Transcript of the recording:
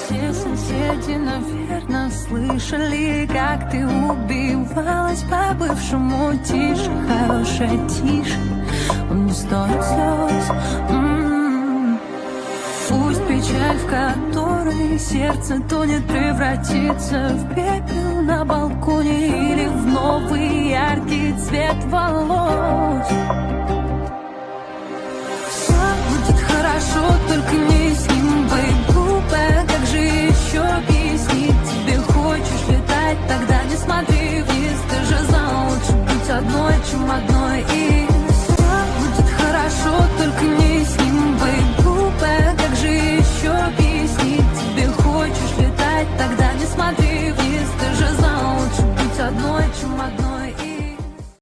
Все соседи, наверное, слышали, как ты убивалась по-бывшему. Тише, хорошая, тише, он не стоит слез. Пусть печаль, в которой сердце тонет, превратится в пепел на балконе или в новый яркий цвет волос. Все будет хорошо, только не